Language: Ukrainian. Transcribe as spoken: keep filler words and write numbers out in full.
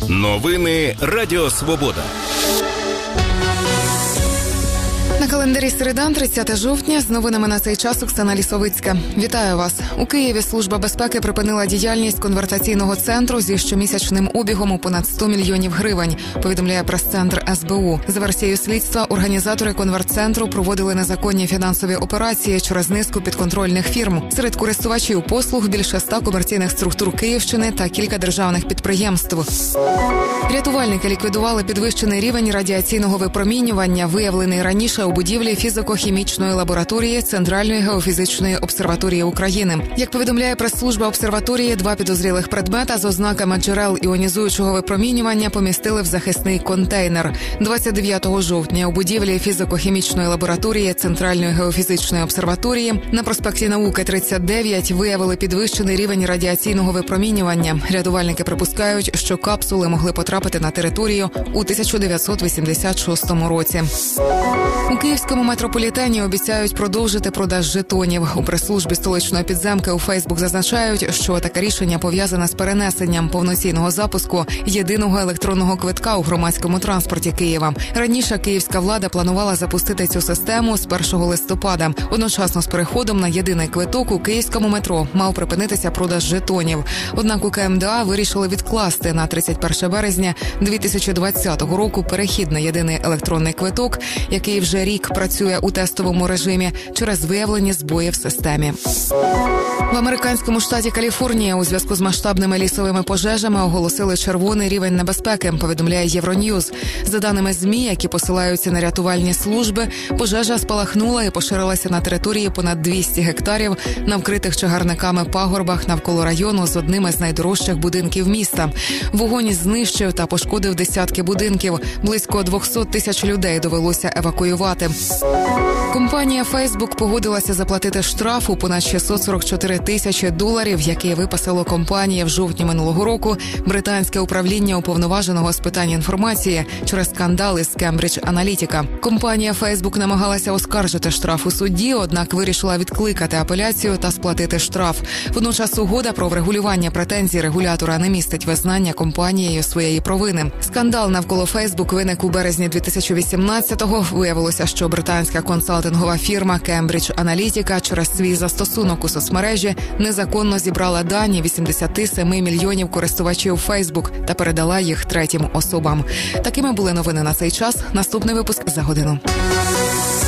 Новини Радіо Свобода. На календарі середа, тридцяте жовтня, з новинами на цей час Оксана Лісовицька. Вітаю вас. У Києві Служба безпеки припинила діяльність конвертаційного центру зі щомісячним обігом у понад сто мільйонів гривень, повідомляє прес-центр ес бе у. За версією слідства, організатори конвертцентру проводили незаконні фінансові операції через низку підконтрольних фірм. Серед користувачів послуг більше ста комерційних структур Київщини та кілька державних підприємств. Рятувальники ліквідували підвищений рівень радіаційного випромінювання, виявлений раніше у будівлі фізико-хімічної лабораторії Центральної геофізичної обсерваторії України. Як повідомляє прес-служба обсерваторії, два підозрілих предмета з ознаками джерел іонізуючого випромінювання помістили в захисний контейнер. двадцять дев'ятого жовтня у будівлі фізико-хімічної лабораторії Центральної геофізичної обсерваторії на проспекті Науки тридцять дев'ять виявили підвищений рівень радіаційного випромінювання. Рятувальники припускають, що капсули могли потрапити на територію у тисяча дев'ятсот вісімдесят шостому році. У київському метрополітені обіцяють продовжити продаж жетонів. У прес-службі столичної підземки у Фейсбук зазначають, що таке рішення пов'язане з перенесенням повноцінного запуску єдиного електронного квитка у громадському транспорті Києва. Раніше київська влада планувала запустити цю систему з першого листопада. Одночасно з переходом на єдиний квиток у київському метро мав припинитися продаж жетонів. Однак у ка ем де а вирішили відкласти на тридцять перше березня дві тисячі двадцятого року перехід на єдиний електронний квиток, який вже рік працює у тестовому режимі через виявлені збої в системі. В американському штаті Каліфорнія у зв'язку з масштабними лісовими пожежами оголосили червоний рівень небезпеки, повідомляє Євроньюз. За даними ЗМІ, які посилаються на рятувальні служби, пожежа спалахнула і поширилася на території понад двісті гектарів на вкритих чагарниками пагорбах навколо району з одним із найдорожчих будинків міста. Вогонь знищив та пошкодив десятки будинків. Близько двісті тисяч людей довелося евакуювати. Компанія Facebook погодилася заплатити штраф у понад шістсот сорок чотири тисячі доларів, який виписало компанії в жовтні минулого року британське управління уповноваженого з питань інформації через скандали з Cambridge Analytica. Компанія Facebook намагалася оскаржити штраф у суді, однак вирішила відкликати апеляцію та сплатити штраф. Водночас угода про врегулювання претензій регулятора не містить визнання компанією своєї провини. Скандал навколо Facebook виник у березні дві тисячі вісімнадцятого. Виявилося, що британська консалтингова фірма Cambridge Analytica через свій застосунок у соцмережі незаконно зібрала дані вісімдесят сім мільйонів користувачів Facebook та передала їх третім особам. Такими були новини на цей час. Наступний випуск за годину.